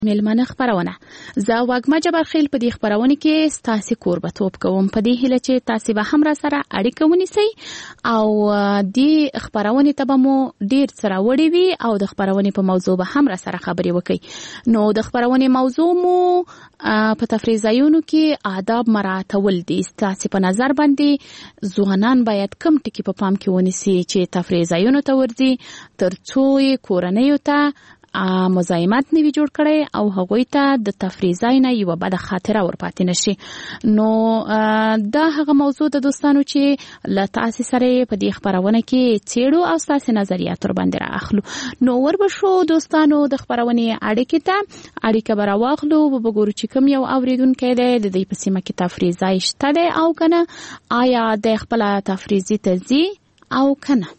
میلمنه خبرونه زه واګما جبرخیل په دې خبرونه کې ستاسو قربتوب کوم په دې هیله چې تاسو به هم را سره اړیکه ونیسئ او دې خبرونه ته به مو ډیر سره وړي وي او د خبرونه په موضوع به هم را سره خبرې وکړي. نو د خبرونه موضوع مو په تفریح ځایونو کې آداب مراعاتول دي. تاسو په نظر باندې ځوانان باید کم ټکي په پام کې ونیسي چې تفریح ځایونو ته ورځي ترڅو کورنۍ ته مزاحمت نوي جوړ کړي او هغوی ته د تفریح ځای نه یو بده خاطره ورپاتې نشي. نو دا هغه موضوع د دوستانو چې له تاسو سره په دې خبرونه کې چیرو او تاسو نظریات ور باندې راخلو. نو وربشو دوستانو د خبرونه اړیکې ته اړیکه براواخلو وګورو چې کوم یو اوریدونکو دی د دې په سیمه کې تفریح ځای شته دی او کنه آیا د خپل تفریح ځای ته ځي او کنه.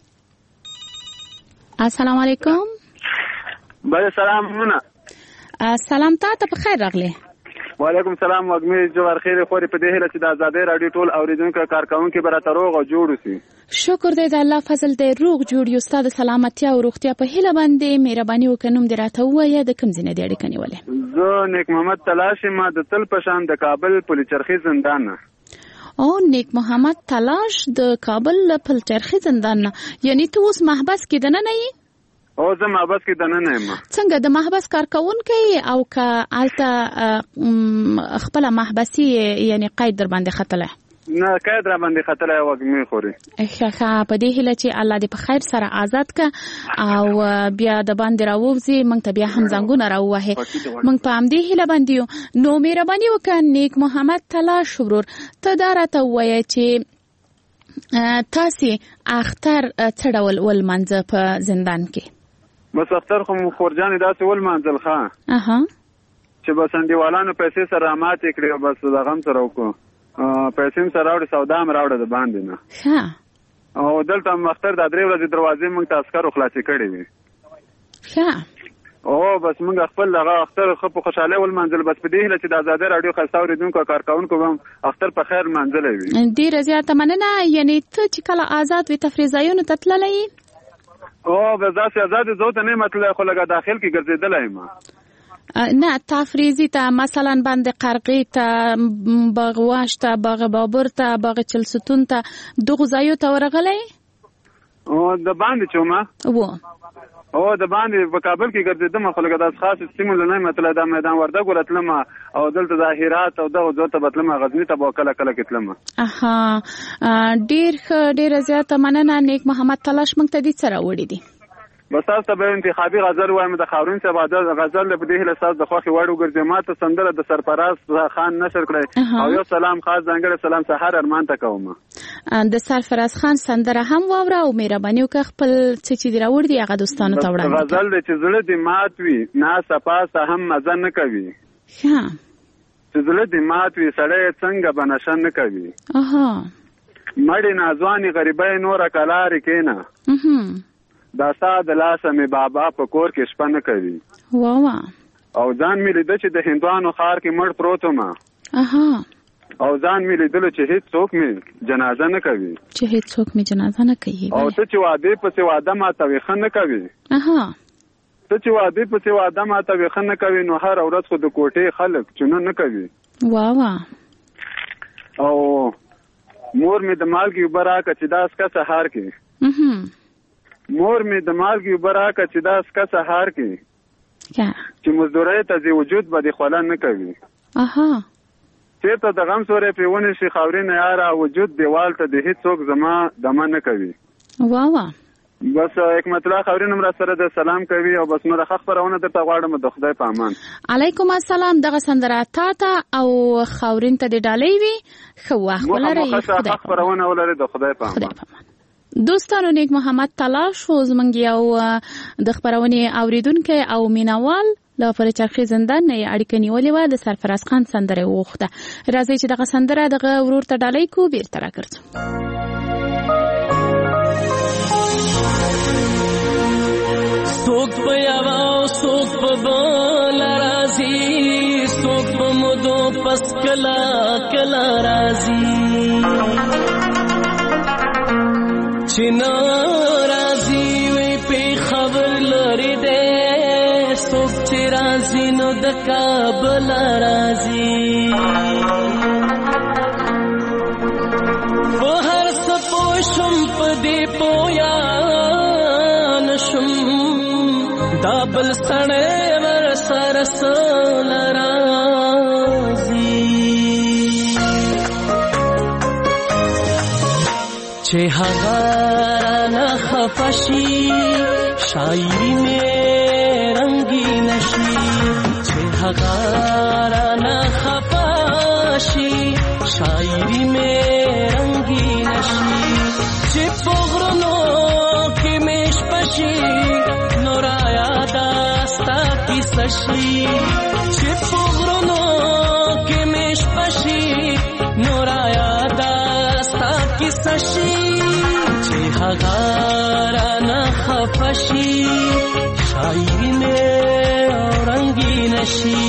السلام علیکم. بله سلام مونه. سلام ته په خیر راغلی. وعلیکم سلام وګمی جوړ خیر خوري په دې هله چې د آزادۍ رادیو ټول اوریدونکو کارکونکو برابر روغ او جوړ وسی. شکر دې د الله فضل دې روغ جوړ یو ستاسو سلامتی او روغتیا په هله باندې مهرباني وکړم دې راته وایې د کوم ځای دې اړیکه نیولې. زه نیک محمد تلاش ما د تل پشان د کابل پولیچرخي زندان نه. او نیک محمد تلاش د کابل پولیچرخي زندان نه یعنی ته اوس محبس کې نه نه او زه محبس کې دنه نه یم. څنګه د محبس کارکونکي او که الته خپل محبسي یعنی قید در باندې خطله؟ نه قید را باندې خطله وګمې خوري. ښه په دې هیله چې الله دې په خیر سره آزاد کا او بیا د باندې راووځي موږ ته بیا هم زنګونه راووهي موږ په همدې هیله باندې نو مهرباني وکړه نیک محمد تلاش ورور ته دا راته ووایه چې تاسو اختر څه ډول ولمانځه په زندان کې؟ بس اختر خو خورجان داسې ولمانځل خان چې بس انډیوالانو پیسې سره ماتې کړې او بس د غم سره وکړو پیسې سره راوړې سودا هم راوړه د باندې نه او دلته اختر د 3 ورځې دروازې موږ ته عسکرو خلاصې کړې وي. او بس موږ خپل هغه اختر خو په خوشاله ولمانځل بس په دې هله چې د آزادۍ رادیو خاصه اوریدونکو کارکونکو هم اختر په خیر منځلې وي. ډیره زیاته مننه. یعنی ته چې کله آزاد وي تفریح ځایونو ته تللی او بزاس آزاد زوته نه مطلب خو لګه داخل کې ګرځیدلای ما نه تفریزی ته مثلا بند قرقی ته باغ واش ته باغ بابر ته باغ چلستون ته دغه ځایو ته ورغلی او د باندې چومه او د باندې په کابل کې ګرځیدم خو لګه داس خاص سیمه نه مطلب د میدان ورده ګورتلم او دلته ظاهرات او دغه ځوته بتلم غزنی ته وکړه کله کتلم. ډیر زیاته مننه نیک محمد تلاش موږ ته دې سره وړي دي. بس تاسو به انتخابي غزل وایم د خاورین صاحب غزل په دې له ساز د خوخي وړو ګرځي ماته سندره د سرپرست خان نشر کړی او یو سلام خاص ځانګړی سلام سحر ارمان ته کوم د سرفراز خان سندره هم واوره او مهرباني وکړه خپل چې دی راوړ دی هغه دوستانو ته وړاندې غزل د چې زړه دی مات وي نه صفاسه هم مزه نه کوي چې زړه دی مات وي سړی څنګه بنشن نه کوي مړی نازوانی غریبای نور کلاری کینا دا ساده لاسه می بابا په کور کې شپه نه کوي واوا او ځان می لیدل چې د هندوانو خار کې مړ پروت ما او ځان می لیدل چې هیڅ څوک می جنازه نه کوي او ته چې واده په واده ما ته وخت نه کوي ته چې واده په واده ما ته وخت نه کوي نو هر ورځ خو د کوټې خلک چونه نه کوي واوا او مور می د مالګي براکه چې داس کا سحر کې مور می د مالګي براکه چې داس کا سحر کې چې مزدوري ته دی وجود به خلا نه کوي چې ته د غم سورې پیونه شي خاورین یاره وجود دیوال ته د هیڅ څوک زما دمه نه کوي واوا بس حکمت الله خاورین هم را سره د سلام کوي او بس نور خبرونه درته غواړم د خدای په امان علیکم السلام دغه سندره تا او خاورین ته د ډالۍ وي خو ولري خبرونه ولري د خدای په امان دوستانو نیک محمد تلاش و زمونږ یو د خبرونې اوریدونکو او مینوال له پرچرخي زندان نه اړیکه نیولې و د سرفراز خان سندره وغوښته راځي چې دغه سندره دغه ورور ته ډالۍ کو بیرته راکړو څوک په یو څوک په بل راځي څوک په مودو پس کلا کلا راځي چنا راضی وی پی خبر لری دے سوک چی راضی نو د کابل راځي په هر څه پوه شم په دې پویا نشم دا بل سړی ور سره سوله راځي چې هغه رانه خفه شي شاعري مې رنګین شي چې هغه رانه خفه شي شاعري مې رنګین شي چې په غرونو کې مې شپه شي نو رایاده ستا کیسه شي چې په غرونو کې مې شپه شي نو رایاده ستا کیسه شي چې هغه رانه خفه شي شاعري مې رنګین شي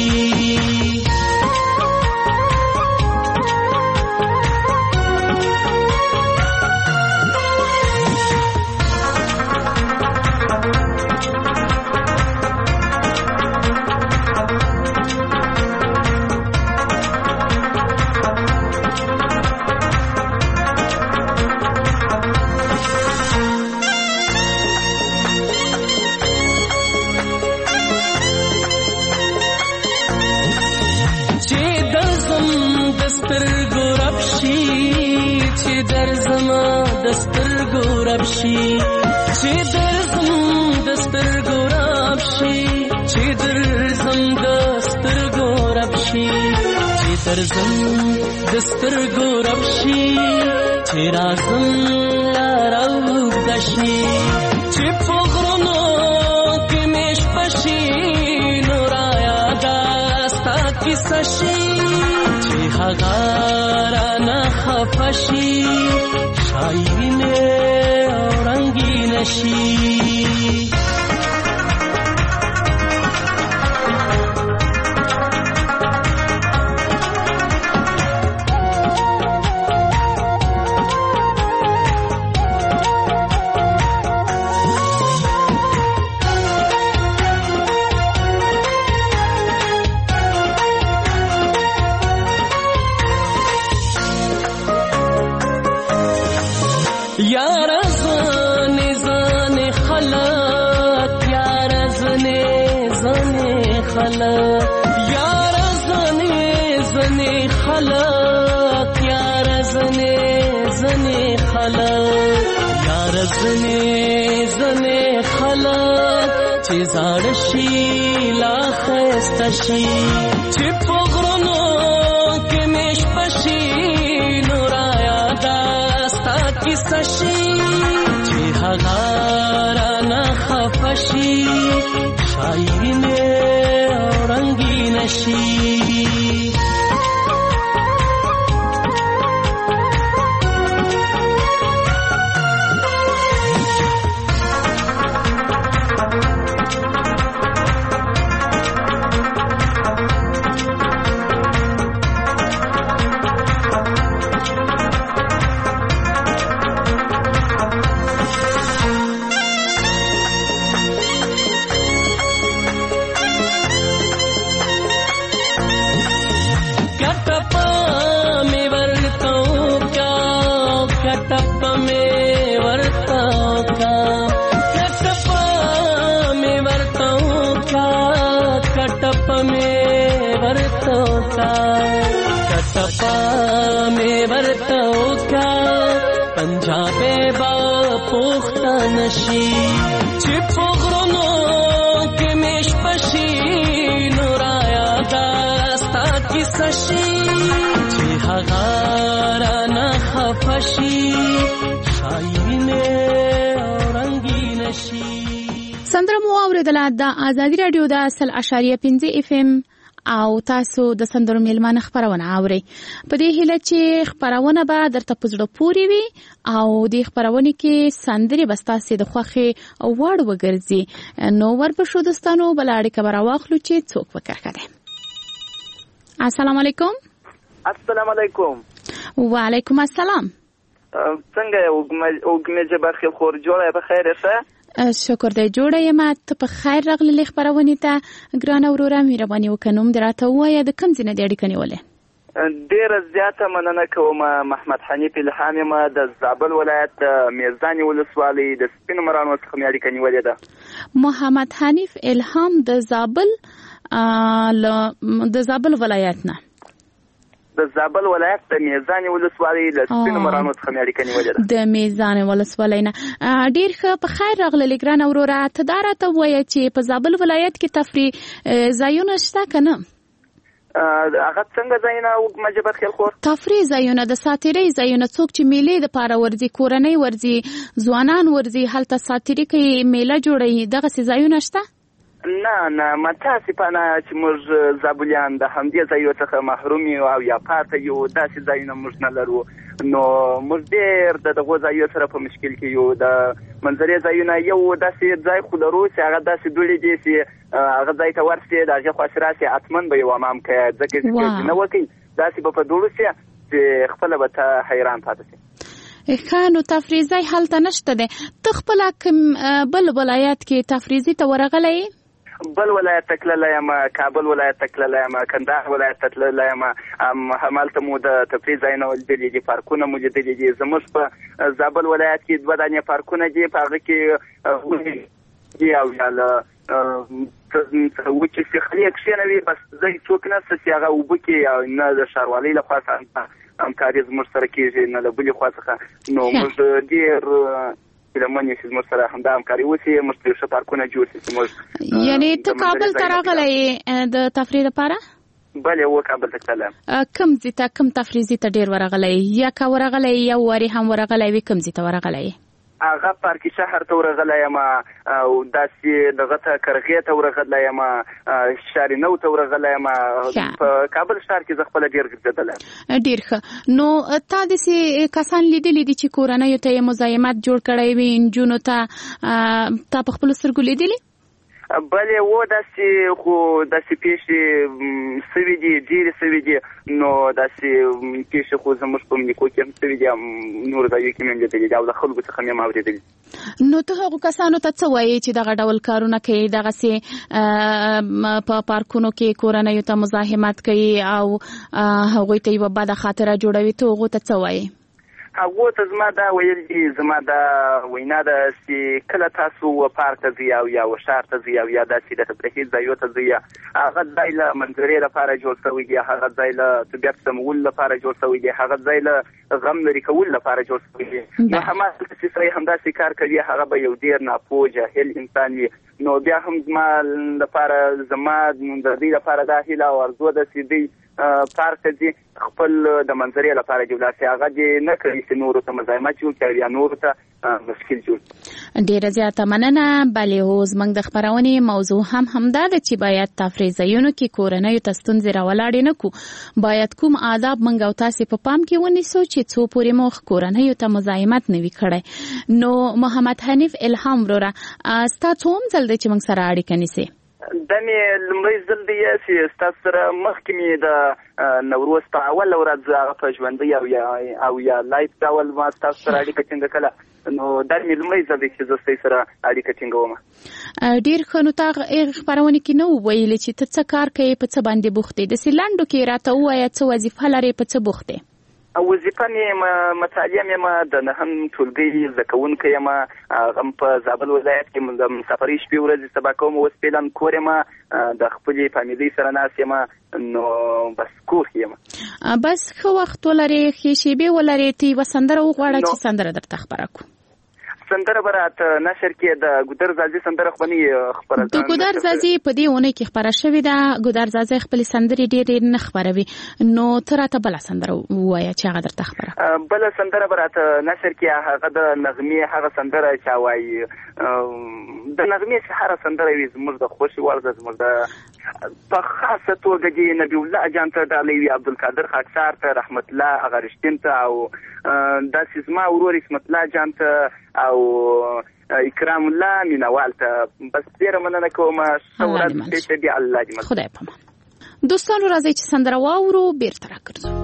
دسترګو رب شي چې درځم دسترګو رب شي چې درځم دسترګو رب شي چې درځم دسترګو رب شي چې راځم لارو دشي چې په غرونو کې مې شپه شي نو رایاده ستا کیسه شي چې هغه رانه خفه شي شاعري مې رنګین شي زنه خلک چې زاړه شي لا خسته شي چې په غرونو کې مې شپه شي نو رایاده ستا کیسه شي چې هغه رانه خفه شي شاعري مې رنګین شي पंजाबे बा पुख्तन शी چې په غرونو کې مې شپه شي نو رایاده ستا کیسه شي چې هغه رانه خفه شي شاعري مې رنګین شي. سندره مو اورېدله د ازادي راډیو د 100.5 FM او تاسو د سندرو میلمانه خبرونه اورئ. په دې هیله چې خبرونه به درته په زړه پورې وي او د خبرونه کې سندري بستاسي د خوخي وړ وګرځي. نو ورپښو دوستانو بل اړیکه راواخلو چې څوک وکړه. السلام علیکم. السلام علیکم. وعلیکم السلام. څنګه وګمه جبر خیر خور جوړه په خیر ښه؟ شکر دی جوړه یم ته په خیر راغلی خبرونه ته ګرانه وروره مهرباني وکنم دراته وایې د کوم ځای نه اړیکه نیولې ډیره زیاته مننه کوم محمد حنیف الهام یم د زابل ولایت میزان ولسوالۍ د سپین مرانو څخه مې اړیکه نیولې ده محمد حنیف الهام د زابل ولایت نه د زابل ولایت د میزان ولسوالۍ د سپین مرانو څخه مې اړیکه نیولې ده د میزان ولسوالۍ نه ډیر ښه په خیر راغلی ګرانه وروره ته دا راته ووایه چې په زابل ولایت کې تفریح ځایونه شته که نه هغه څنګه ځایونه وږمه جبر خیل خور تفریح ځایونه د ساتیرۍ ځایونه څوک چې میلې دپاره ورځي کورنۍ ورځي ځوانان ورځي هلته ساتیري کوي میله جوړوي دغسې ځایونه شته نه متاسفانه چې موږ زابلیان د همدې ځایو څخه محروم یو او یا پاته یو داسې ځایونه موږ نه لرو نو موږ ډېر د دغو ځایو سره په مشکل کې یو د منظرې ځایونه یو داسې ځای خو لرو چې هغه داسې دوړې دي چې هغه ځای ته ورسې د هغې خواش راسې حتما به یو امام کوي ځکه چې نه وکړي داسې به په دوړو سي چې خپله به ته حیران پاته سي ښه نو تفریح ځای هلته نشته دی ته خپله کوم بل ولایت کې تفریحي ته ورغلی یې بل ولایت ته تللی یم کابل ولایت ته تللی یم کندهار ولایت ته تللی یم همالته مو د تفریح ځایونه لیدلي دي پارکونه مو لیدلي دي زموږ په زابل ولایت کې 2 دانې پارکونه دي په هغه کې دي او یا له وچې سیخلي کښېنوي بس ځای څوک نشته چې هغه اوبه کې نه د ښاروالۍ له خوا څخه همکاري زموږ سره کېږي نه له بلې خوا څخه نو موږ ډېر لمنې چې زموږ سره همدا همکاري وشي موږ ته ښه پارکونه جوړ شي چې موږ یعنې ته کابل ته راغلی د تفریح لپاره بلې کابل ته تللی کوم ځای ته کوم تفریح ځای ته ډېر ورغلی یا که ورغلی یو وارې هم ورغلی وي کوم ځای ته ورغلی هغه پارکي شهر ته ورغلی یم او داسې دغه ته کرغې ته ورغلی یم شارینو ته ورغلی یم په کابل ښار کې زه خپله ډېر ګرځېدلی یم ډېر ښه نو تا داسې کسان لیدلي دي چې کورنیو ته یې مزاحمت جوړ کړی وي نجونو ته تا په خپلو سترګو لیدلي بلې و داسې خو داسې پیښې سوي دي ډېرې سوي دي نو داسې پیښې خو زموږ په نیکو کې هم سوي دي نورو ځایو کې مې هم لیدلي دي او له خلکو څخه مې هم اورېدلي نو ته هغو کسانو ته څه وایې چې دغه ډول کارونه کوي دغسې په پارکونو کې کورنیو ته مزاحمت کوي او هغوی ته یوه بده خاطره جوړوي ته هغو ته څه وایې هغو ته زما دا ویل دي زما دا وینا ده چې کله تاسو پارک ته ځئ او یا ښار ته ځئ او یا داسې د تفریحي ځایو ته ځئ هغه ځای له منظرې لپاره جوړ شوی دی هغه ځای له طبیعت سمولو لپاره جوړ شوی دی هغه ځای له غم لرې کولو لپاره جوړ شوی دی نو هماغلته چې سړی همداسې کار کوي هغه به یو ډېر ناپوه جاهل انسان وي نو بیا هم زما د دوی لپاره دا هیله او ارزو ده چې دوی پارک ته ځي خپل د منظرې لپاره دې ولاړ شي هغه دې نه کوي چې نورو ته مزاحمت جوړ کړي یا نورو ته مشکل جوړ ډېره زیاته مننه بلې هو زموږ د خپرونې موضوع هم همدا ده چې باید تفریح ځایونو کې کورنیو ته ستونزې راولاړې نه کړو باید کوم آداب موږ او تاسې په پام کې ونیسو چې څو پورې مو کورنیو ته مزاحمت نه وي کړی نو محمد حنیف الهام وروره ستا څوم ځل دی چې موږ سره اړیکه نیسې دا مې لومړی ځل دی چې ستاسو سره مخکې مې د نوروز په اوله ورځ هغه په ژوندۍ او یا لایف ډول ما ستاسو سره اړیکه ټینګه کړه نو دا مې لومړی ځل دی چې زه ستاسو سره اړیکه ټینګوم ډېر ښه نو تا خپرونې کې نه وویلې چې ته څه کار کوې په څه باندې بوخت یې داسې لنډو کې راته ووایه څه وظیفه لرې په څه بوخت یې وظیفه مې مطالعه یم د نهم ټولګۍ زده کوونکی یم هغه په زابل ولایت کې د مسافرۍ شپې ورځې سبا کوم اوس فعلا کور یم د خپلې فامیلۍ سره ناست یم نو بس کور یم بس ښه وخت ولرې ښې شېبې ولرې ته یوه سندره وغواړه چې سندره درته خپره کړو سندره به راته نشر کې د ګودر زازي سندره خو نه خپره د ګودر زازي په دې اونۍ کې خپره شوې ده ګودر زازي خپلې سندرې ډېرې نه خپروي نو ته راته بله سندره ووایه چې هغه درته خپره بله سندره به راته نشر کې هغه د نغمې هغه سندره چا وایي د نغمې چې هره سندره وي زموږ د خوښې وړ ده زموږ د په خاصه توګه دې نبي الله جان ته ډالۍ وي عبدالقادر خاکسار ته رحمت الله هغه رښتین ته او داسې زما ورور اسمت الله جان ته او اکرام الله مینوال ته بس ډېره مننه کوم ښه ورځ پیښه دي الله دې خدای پامان دوستانو راځئ چې سندره واورو بیرته راګرځو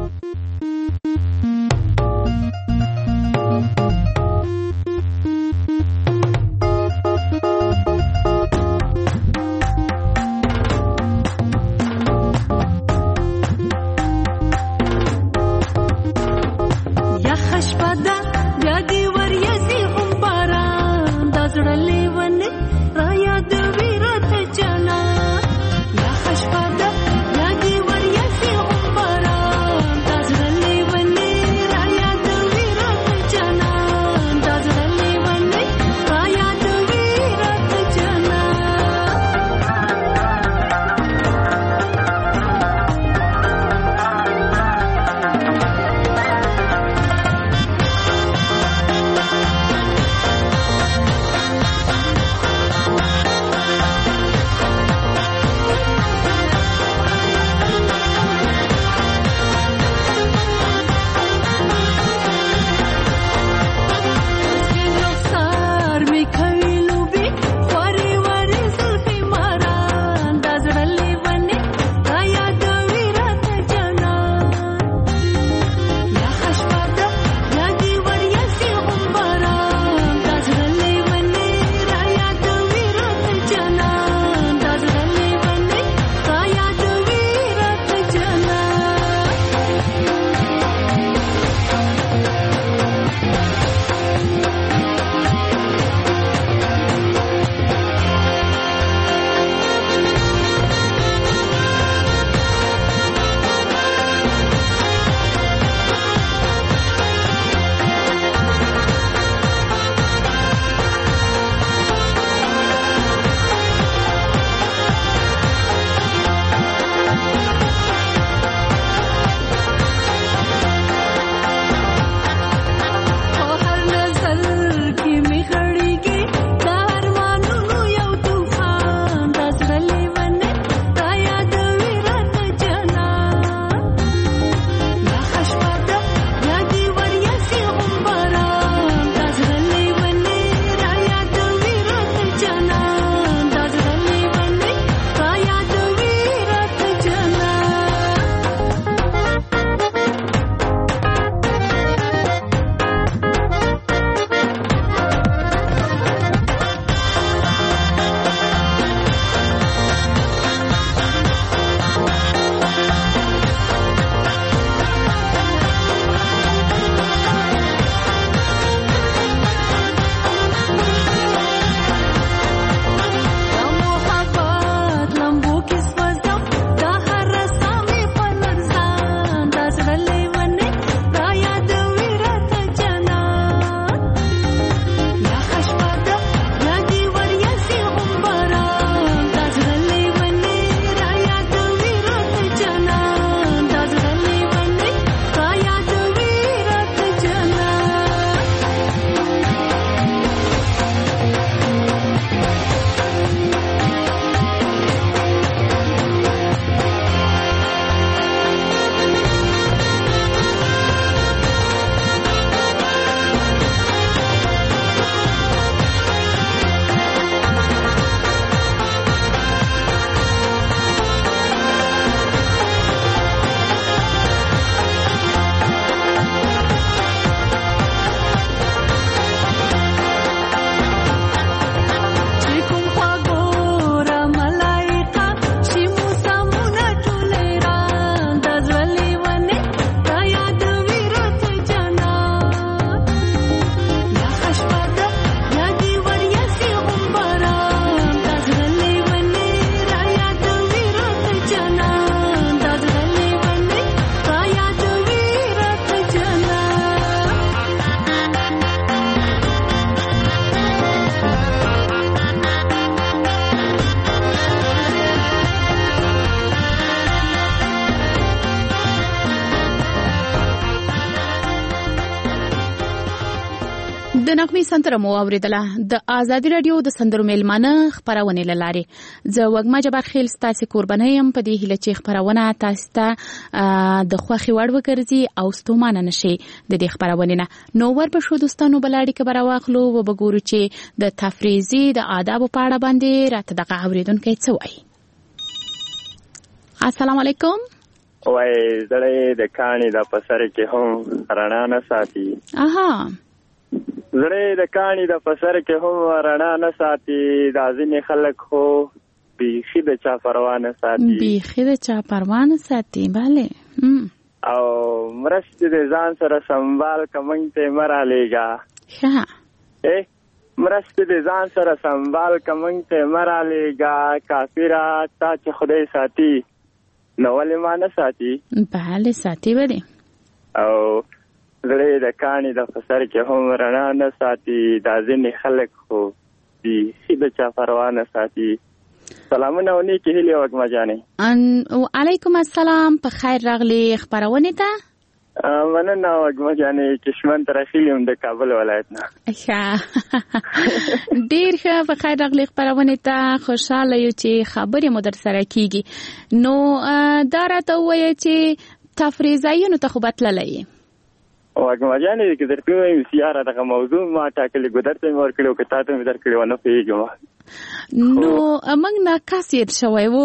د نغمې سندره مو اوریدله د آزادي رادیو د سندرو میلمانه خبرونه لاري زه وګما جبر خیل ستاسو قرباني يم په دې هله چې خبرونه تاسو ته د خوخي وړ وګرځي او ستومانه نشي د دې خبرونه نه نو ور په شو دوستانو بلاړي کې براواخلو و بګورو چې د تفریزي د آداب په اړه باندې راته دغه اوریدونکو څه وایي. السلام علیکم. وای زړې د کانی د پسر کې هم رڼا نه ساتي. اها زړې د کانی د پسر کې هم رڼا نه ساتي. د ځینې خلک خو بیخي د چا پروا نه ساتي. بیخي د چا پروا نه ساتي. bale او مرستې د ځان سره سنبال کمنګ ته مرالیږي. ښه مرستې د ځان سره سنبال کمنګ ته مرالیږي. کافره تا چې خدای ساتي نو ولې ما نه ساتي. bale ساتي وله او زړې د کانی د پسر کې هم رڼا نه ساتي. د ځینې خلک خو بیخي د چا پروا نه ساتي. سلامونه او نیکی هیلې وګما جانې. وعلیکم السلام. په خیر راغلی خبرونه ته. مننه وګما جانې کشمن ترخیلم د کابل ولایت نه. ښه ډیر ښه. په خیر راغلی خبرونه ته. خوشاله یو چې خبرې مو در سره کیږي. نو دا راته وایي چې تفریزایونو ته خو بتللې وګما جانې کې درته وایم سیاره دغه موضوع ما ټاکلې ګدر ته مور کړو که تاسو مې درکړو نه پیږم. نو موږ نه کاسیر شوی وو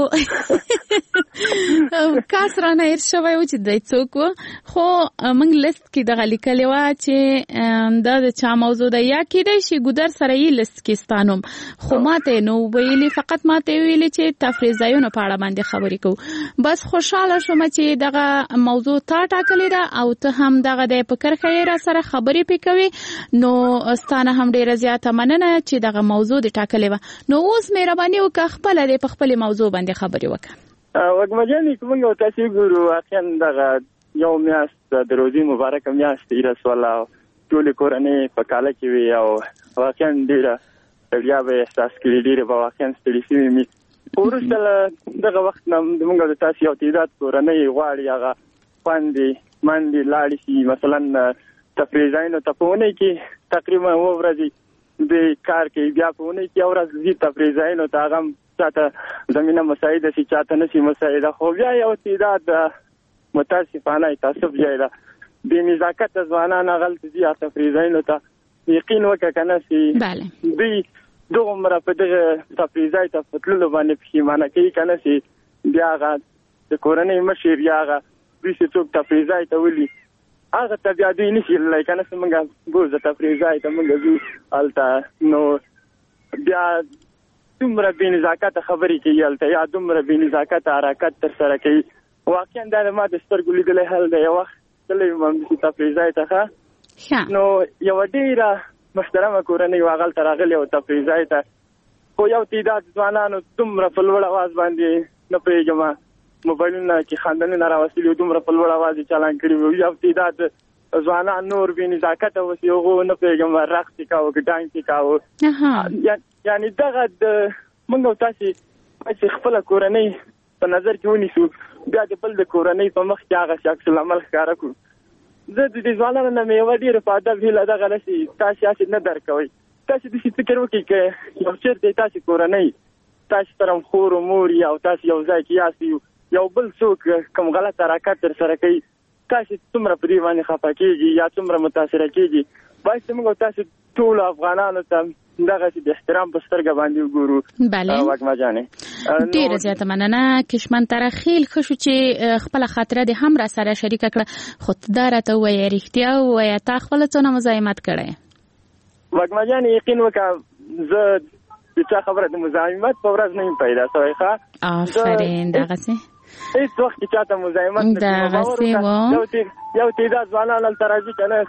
کاس را نه هیر شوی وو چې دای څوک وو خو موږ لیست کې دغه لیکلې وه چې دا د چا موضوع ده یا کېدای شي ګودر سره یې لیست کې ستانوم خو ماته نو ویلي فقط ماته ویلي چې تفریزایونو په اړه باندې خبرې کوو. بس خوشاله شوم چې دغه موضوع تا ټاکلې ده او ته هم دغه د فکر خیر سره خبرې پکوي. نو ستانه هم ډیره زیاته مننه چې دغه موضوع د ټاکلې و. نو اوس مهرباني وکړه خپل د خپل موضوع باندې خبرې وکړه. وګما جانې کوم یو تاسو ګورو واقعا دغه یو میاشت د روزي مبارک میاشت یې رسوله ټول کورنۍ په کاله کې وي او واقعا ډیره ستړیا به احساس کړي. ډیره به واقعا ستړي شوي مي. وروسته دغه وخت نه موږ د تاسو یو تعداد کورنۍ غواړي هغه باندې باندې لاړ شي. مثلا تفریزاینو ته په ونې کې تقریبا ورځي د کار کې بیا په ونې کې ورځ دي تفریزاینو ته هغه چاته زمينه مساعده شي چاته نشي مساعده. خو بیا یو تعداد متاسفانه تاسف جایدا د نزاکت ځوانان غلط دي تفریزاینو ته یقین وکړه کنه سي. bale دوی دومره په دغه تفریزای ته فتلو باندې پښیمانه کوي کنه سي. بیا هغه د کورنۍ مشر یا هغه چې څوک تفریزای ته ولي هغه ته بیا دوی نشي لای کنه څنګه ګوزه تفریزای ته موږ زو الته نو بیا دومره بې نزاکت خبرې کوي الته یا دومره بې نزاکت حرکت تر سره کوي. واقعا دا ما د سترګو لیدلې حل دی. یو وخت تللی وم تفریزای ته نو یو ډیره محترمه کورنۍ واغل تر راغلی او تفریزای ته خو یو تعداد ځوانانو دومره په لوړ اواز باندې نه پوهېږم موبایلونه کې خاندانونه راوستلي دومره په لوړ اواز چالان کړي وو. یو تعداد ځوانان نور بې نزاکته اوسي هغو نه پوهېږم رقص یې کاوه که ډانس یې کاوه. یعنې دغه د موږ او تاسې چې خپله کورنۍ په نظر کې ونیسو بیا د بل د کورنۍ په مخ کې هغه عکس العمل ښکاره کړو. زه د دې ځوانانو نه مې یوه ډېره په ادب هیله دغه نشي تاسې هسې نه درکوئ. تاسې داسې فکر وکړئ که یو چېرته تاسې کورنۍ تاسې سره خور و مور او تاسې یو ځای کې یاست یو بل څوک کوم غلط حرکت تر سره کوي تاسې څومره په دې باندې خفه کېږي یا څومره متاثره کېږي. باید موږ تاسې ټولو افغانانو ته دغسې د احترام په سترګه باندې وګورو. وګما جانې ډېره زیاته مننه. کشمن ترخیل ښه شو چې خپله خاطره دې هم را سره شریکه کړه خو دا راته ووایه رښتیا ووایه تا خپله څونه مزاحمت کړی. وګما جانې یقین وکړه زه د چا خبره د مزاحمت په ورځ نه یم پیدا شوی. ښه آفرین دغسې هیڅ وخت کې چاته مزاحمت نه یو تعداد ځوانان هلته راځي که نه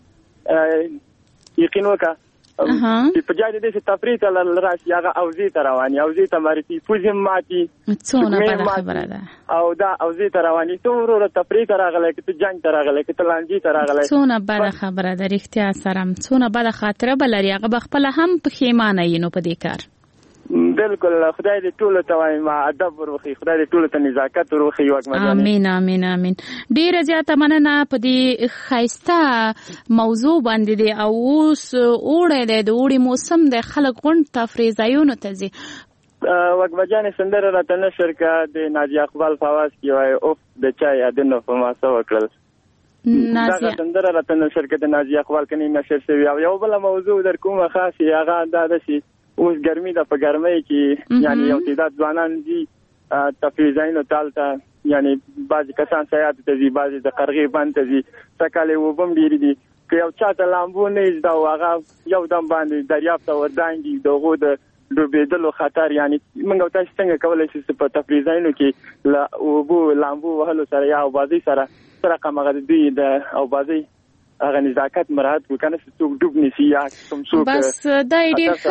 یقین وکړه چې په جای د دې چې تفریح ته راشي هغه اوزې ته رواني اوزې ته معرفي پوزې ماتي څونه بده خبره ده او دا اوزې ته رواني ته وروره تفریح ته راغلی که ته جنګ ته راغلی که ته لانجې ته راغلی څونه بده خبره ده رښتیا سره څونه بده خاطره به لري هغه به خپله هم پښیمانه یي نو په دې کار بالکل خدای دې ټولو ته وایم ادب ورخي، خدای دې ټولو ته نزاکت ورخي. امين امين امين. ډیره زیاته مننه په دې خایسته موضوع باندې دی. او اوس اوړی دی، د اوړي موسم دی، خلک غونډ تفریح ځایونو ته ځي. وګمه جانې سندره راته نشر کا د نازیه اقبال په आवाज کې وای اوف د چا یادونه په ما څه وکړل. دا سندره راته نشر کا د نازیه اقبال کني نشر شوی. او یو بل موضوع در کومه خاصه هغه دا ده چې اوس ګرمي د په ګرمۍ کې یعنی یو تعداد ځوانان دي تفریح ځایونو ته یعنی بعضی کسان سیاحت ته ځي، بعضی د قرغې بند ته ځي، سکالې وبم ډېرې دي. که یو چا ته لامبو نه زده او هغه یو دم باندې دریاب ته ودانګي دغه د ډوبېدلو خطر، یعنی موږ تاسو څنګه کولای شو په تفریح ځایونو کې لامبو وهلو سره یا بازي سره کومه دوی د او بازي هغه نزاکت مراعات وکنه چې څوک ډوب نشي یا کوم څوک. بس دا ډیر ښه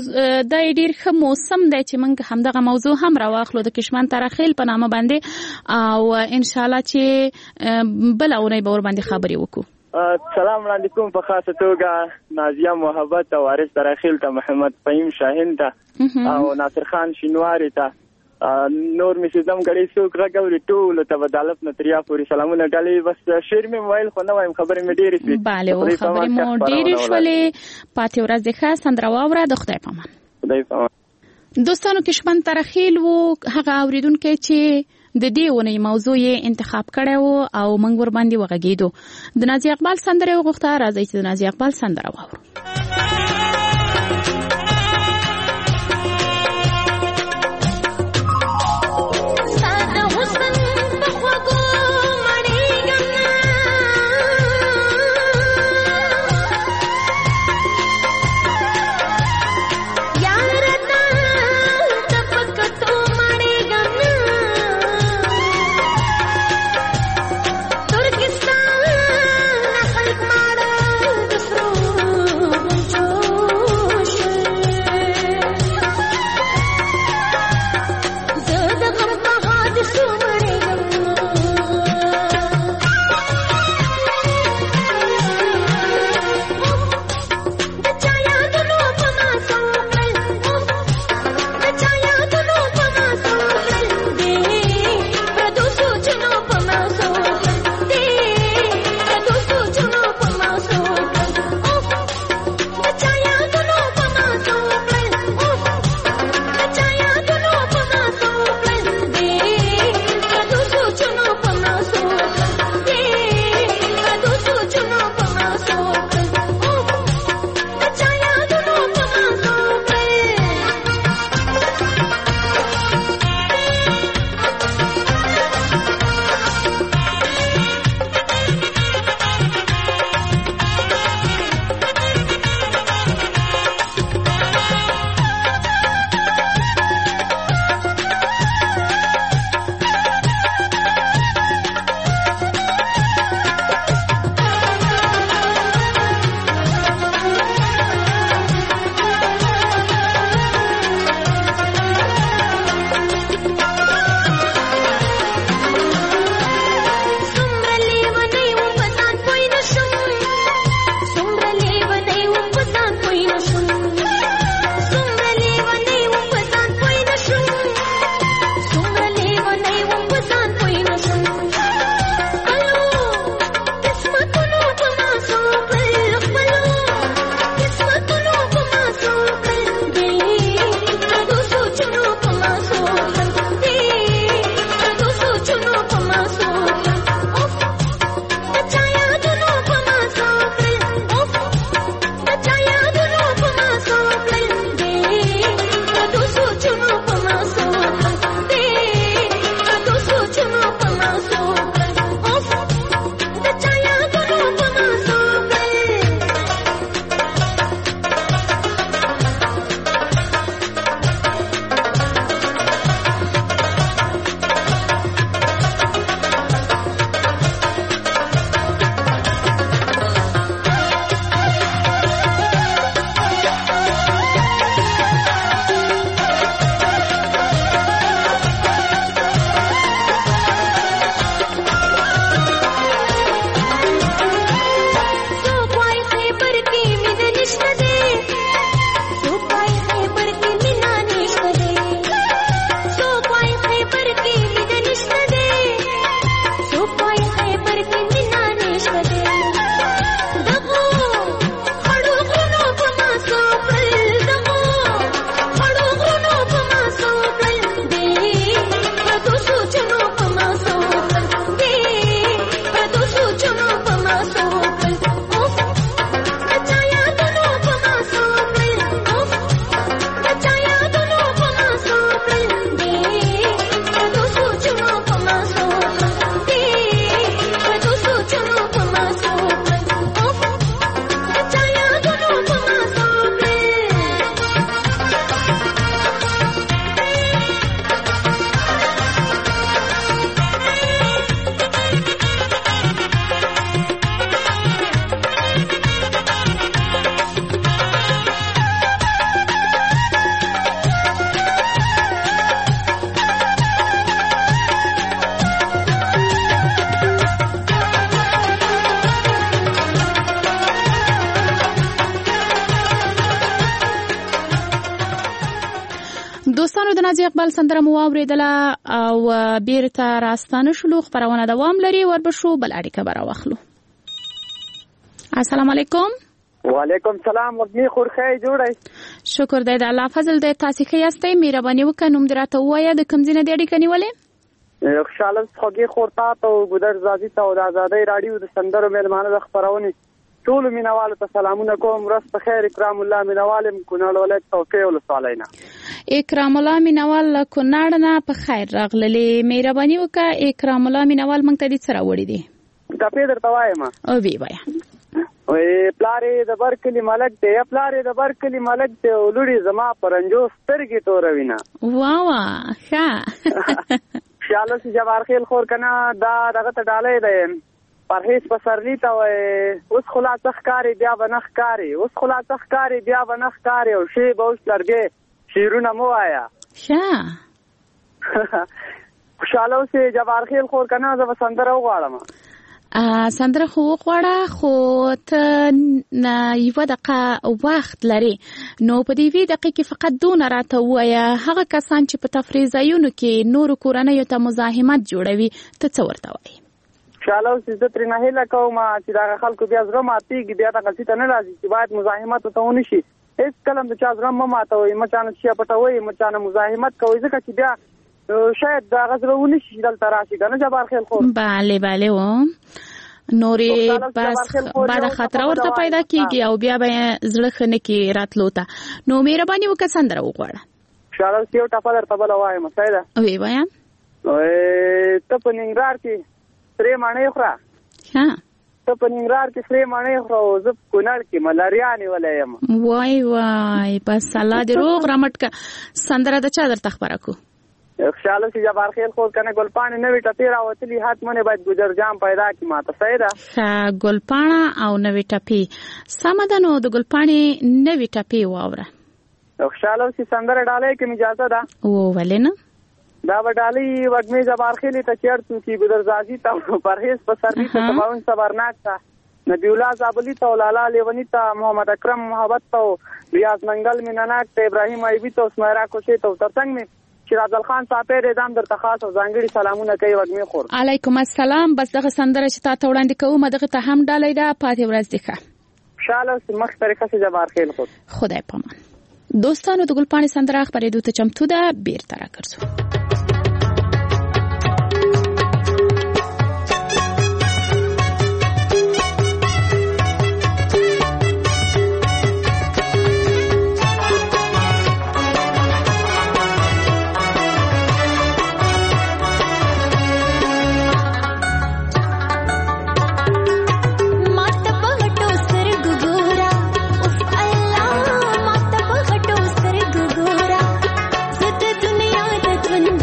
موسم دی چې موږ همدغه موضوع هم راواخلو د کشمن ترخیل په نامه باندې، او ان شاء الله چې بل اونۍ به ور باندې خبرې وکړو. سلام علیکم په خاصه توګه نازیه محبت او وارث ترخیل ته، محمد فهیم شاهین ته او ناصر خان شینواری ته، نور می سیدم غړي څوک راګوري ټول ته بدالف نتریا پوری سلامونه ډالې. بس شعر می موبایل خو نه وایم، خبرې می ډېرې شي. bale او خبرې مو ډېرې شولې. پاتې ورځ ښه، سندره واوره. د خدای پامان. خدای پامان. دوستانو کشمن ترخیل وو هغه اوریدونکو چې د دې ونې موضوع یې انتخاب کړی وو او موږ ور باندې وغږیدو. د نازیه اقبال سندره وغوښته. راځي چې د نازیه اقبال سندره واورو. اقبال سندره مو اوریدله او بیرته راستانه شلو. خبرونه دوام لري. وربشو بل اړیکه به راواخلو. السلام علیکم. وعلیکم سلام. وګنی خورخی جوړی. شکر دی د الله فضل دی. تاسو ښه یاستئ؟ مهرباني وکړئ نوم دې راته ووایه د کوم ځای نه دې اړیکه نیولې؟ خوشحاله خوږې خورتا ته او ګودر زادي ته او د ازادۍ راډیو د سندرو میلمانه د خپرونې ټولو مینوالو ته سلامونه کوم. ورځ په خیر. اکرام الله مینوال کونړ ولایت توفیق ولسوالۍ نه. اکرام الله مینوال کونړ نه په خیر راغللې. مهرباني وکړه اکرام الله مینوال موږ ته دې څه راوړي دي؟ ټاپې درته وایم او وی وایه. وې پلارې د برکلی ملک دی، پلارې د برکلی ملک دی، ولړي زما پرنجو سترګې توروینه. واه واه ښه. خیال سي جوار خیل خور کنه دا دغه ته ډالې دی پرهیز په سرلی ته وې اوس خلاص ښکاری بیا بنخ کاری، اوس خلاص ښکاری بیا بنخ کاری او شی به اوس لرګې شیرونه مو آیا. ښه. خوشاله سي جوار خیل خور کنه زه سندره وغواړم. سندره خو غواړه خو ته یوه دقیقه وخت لري نو په دې دقیقه کې فقط دونه راته ووایه هغه کسان چې په تفریح ځایونو کې نورو کورنیو ته مزاحمت جوړوي ته څه ورته وایي؟ انشاءالله اوس زه ترې نه هیله کوم چې دغه خلکو بیا زړه ماتېږي بیا دغه څه ته نه راځي چې باید مزاحمت ورته ونه شي. هېڅ کله هم د چا زړه مه ماتوئ، مه چانه شی پټوئ، مه چانه مزاحمت کوئ ځکه چې بیا شاید دغه زړه ونه شي دلته راشي که نه جبار خیل خور. بله بله و نورې بس بعد خطره ورته پیدا کېږي او بیا به زړه ښه نه کړي راتلو ته. نو مهرباني وکړه سندره وغواړه. انشاءالله یو ټپه درته بله وایم سیده. وی وایم. ته په ننګرهار کې سرې مڼې خوره. ته په ننګرهار کې سرې مڼې خوره او زه په کونړ کې ملاریا نیولی یم. وای وای بس الله دې روغ رامټ که. سندره د چا درته خپره کړو؟ خیال سي جبار خیل خور کنه ګلپاڼه نوې ټپې راوتلي حتمنه باید ګجر جام پیدا کی ماته سیده. ګلپاڼه او نوې ټپې سم ده. نو د ګلپاڼې نوې ټپې واوره. خیال سي سندره ډالې کې اجازه ده؟ او ولې نه؟ دا وډالې وګمې جبار خیل ته چیرته کی ګدر زادي ته پرهیز په سروي ته تباون صبرناک ته نبی الله زابلی ته لالا لیونی ته محمد اکرم محبت ته ریاض منګل میناناک ته ابراهیم ایبی ته اسماعیل کوشي ته ترڅنګ می شیراز خان صاحب ریدام درته خاص او ځانګړي سلامونه کوي وګمې خور. علیکم السلام. بس دغه سندره چې تا ته وړاندې کوم دغه ته هم ډالۍ ده. پاتې ورځ دې ښه. انشاءالله مخ طریقه سي جبار خیل خور. خدای پامان. دوستانو د ګلپاڼې سندره خبرېدو ته چمتو ده. بیرته راګرځو. दुनिया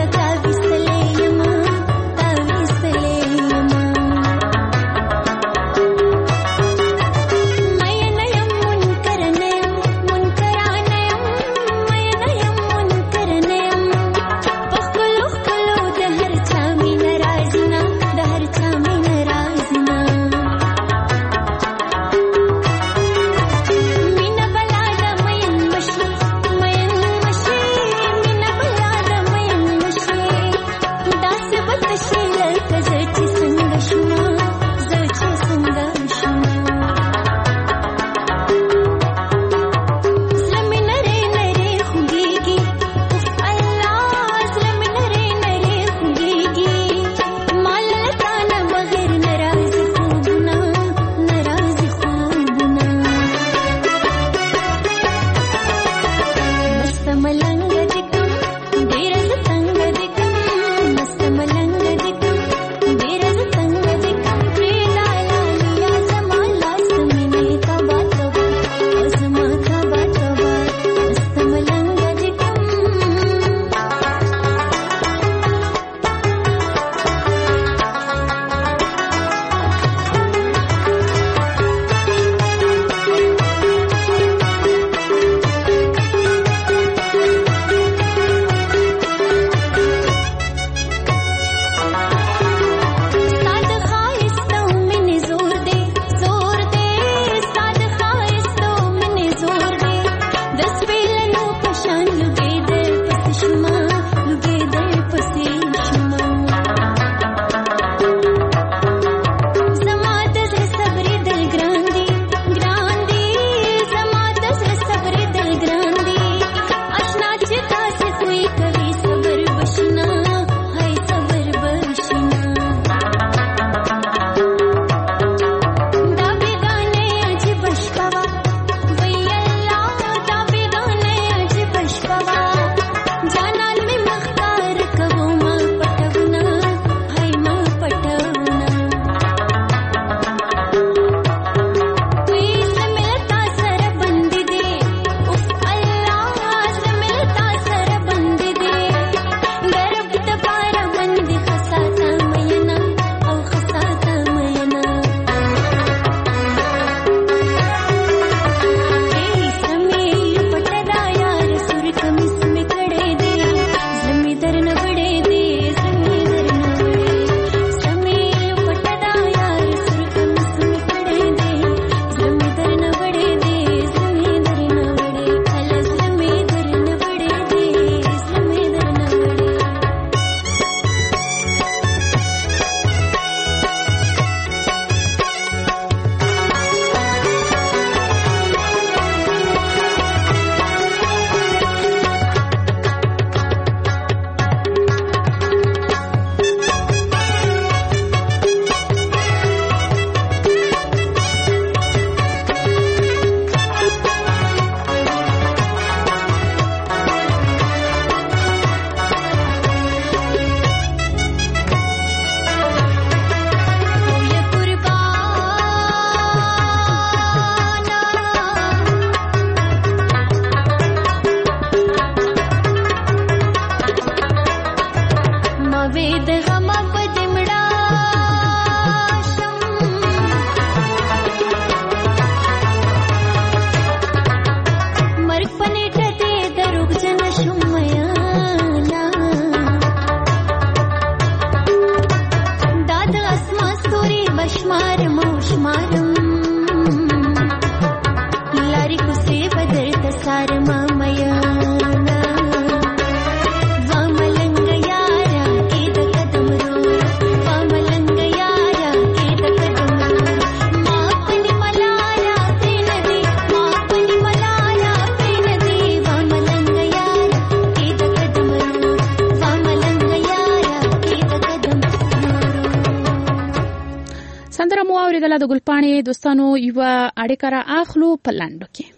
سندره مو اوریدله د ګلپاڼې دوستانو یوه اړیکه را اخلو په لنډو کې.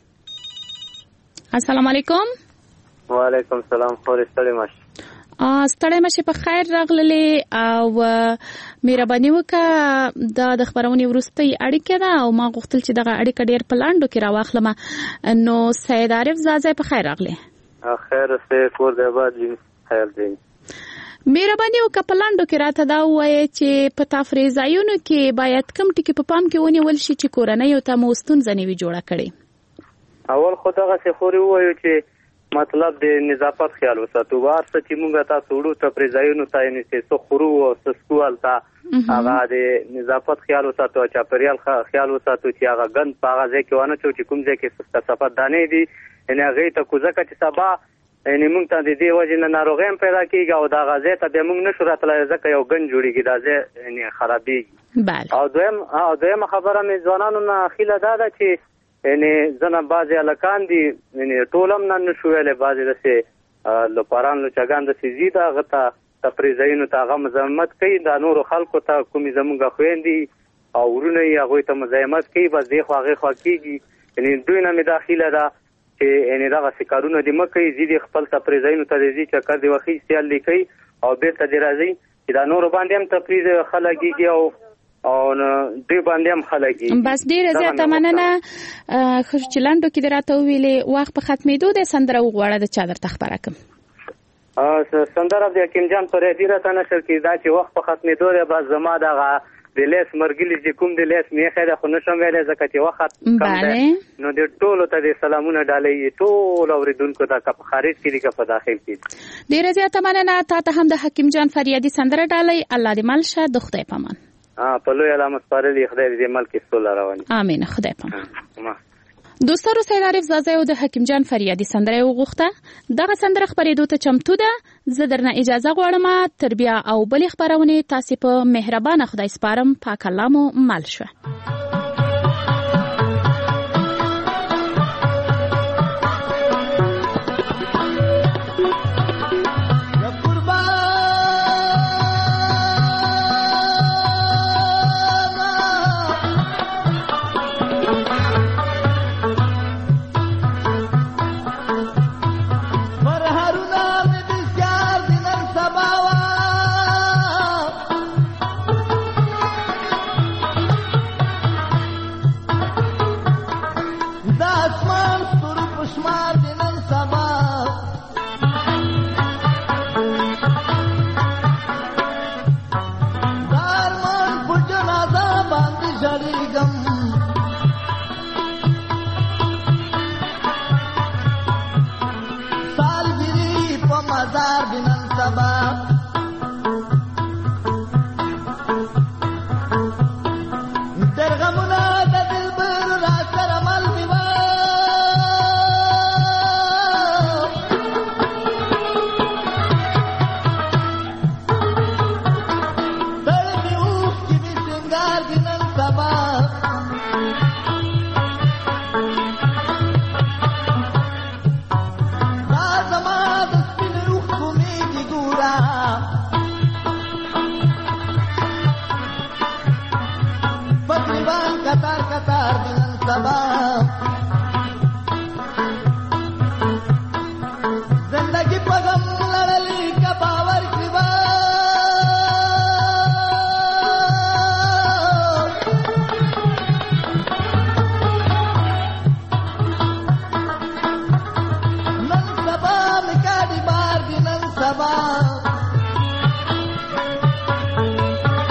السلام علیکم. وعلیکم السلام. خورې ستړې ماشي. ستړی مشه په خیر راغللې او مهرباني وکړه دا د خبرونې وروستۍ اړیکه ده او ما غوښتل چې دغه اړیکه ډېر په لنډو کې راواخلم. نو سید عارف زازی په خیر راغلی. خیر اوسې کور دی آباد وي. خیر دی. مهرباني وکړه په لنډو کې راته دا ووایې چې په تفریح ځایونو کې باید کوم ټکي په پام کې ونیول شي چې کورنیو ته مو ستونزه نه وي جوړه کړې. اول خو دغسې خورې ووایو چې مطلب د نظافت خیال وساتو. هر څه چې موږ تاسو وړو تفریح ځایونو ته یعنې چې څه خورو او څه څکو هلته هغه د نظافت خیال وساتو او چاپېریال خیال وساتو چې هغه ګند په هغه ځای کې ونه اچو چې کوم ځای کې کثافت دانې دي یعنې هغې ته کوزکه چې سبا یعنې موږ ته د دې وجې نه ناروغۍ هم پیدا کېږي او د هغه ځای ته بیا موږ نشو راتلی ځکه یو ګند جوړېږي دا ځای یعنې خرابېږي. او دویمه خبره مې ځوانانو نه خیله دا ده چې یعنې ځنه بعضې هلکان دي یعنې ټول هم نه نشو ویلی بعضې داسې لوپاران لوچګان داسې ځي د هغه ته تفریح ځایونو ته هغه مزاحمت کوي د نورو خلکو ته کومې زموږ خویندې او ورونه یې هغوی ته مزاحمت کوي بس دې خوا هغې خوا کېږي. یعنې دوی نه مې دا خیله ده چې یعنې دغسې کارونه دې مه کوي ځي دې خپل تفریح ځایونو ته دې ځي چکر دې وخي سیال دې کوي او بېرته دې راځي چې دا نورو باندې هم تفریح ښه لګېږي او دوی باندې هم ښه لګېږي. بس ډېره زیاته مننه چې لنډو کې دې راته وویلې. وخت په ختمېدو دی سندره وغواړه د چا درته خپره کړم. سندره د حکیم جان پر یادي راته نشر کړي دا چې وخت په ختمېدو دی بس زما دغه د لیس مرګلي چې کوم د لیس میخی ده خو نشم ویلی ځکه چې وخت کم دی نو د ټولو ته د سلامونه ډالۍ ټول اورېدونکو ته که په خارج کې دي که په داخل کې دي. ډېره زیاته مننه. تا ته هم د حکیم جان فریادي سندره ډالۍ. الله دې مل شه. د خدای پامان. په لوی علامه سپارلي. خدای دې ملک سوله رواني. امین. خدای پامان. دوستانو سید عارف زازی او د حکیم جان فریادي سندره وغوښته. دغه سندره خپرېدو ته چمتو ده. زه درنه اجازه غواړم تر بیا او بلې خپرونې تاسې په مهربانه خدای سپارم. پاک الله مو مل شوه.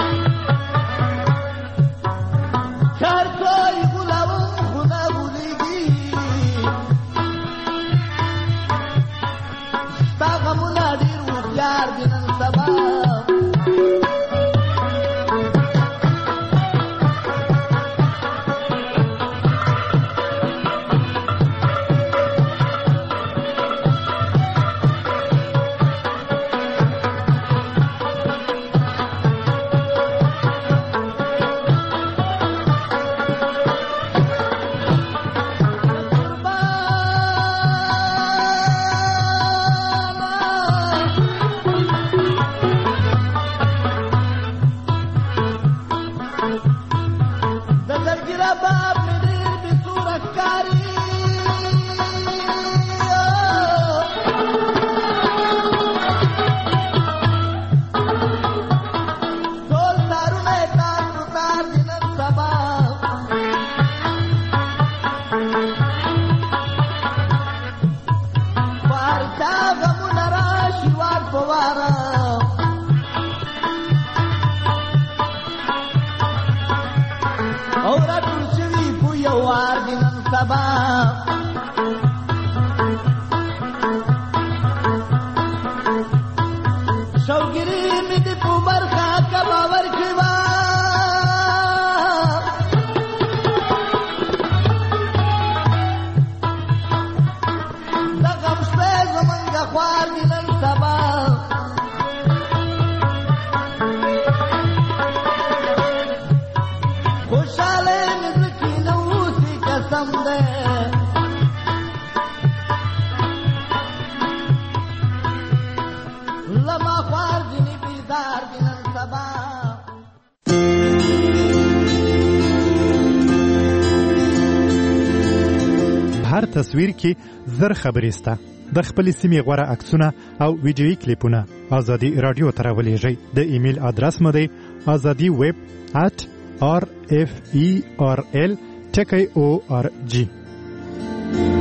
Char koi gulaum khuna buligi کباب می ډیر بې توره ښکاري ټول تارونه یې تار په تار دي نن سبا په هر چا غمونه راشي وار په واره او راټول شوي په یو وار دي نن سبا شوګیري مې دې په برخه که باور کړې وه د غم شپې زمونږ خوار دي نن سبا خوشحاله مې زړه کې نه اوسي قسم دی لما خوار ځینې بیدار دي نن سبا هر تصویر کې زر خبرې شته د خپلې سیمې غوره عکسونه او ویډیویي کلیپونه ازادي راډیو ته راولېږئ د ایمیل ادرس مو دی azadiweb@rferl.org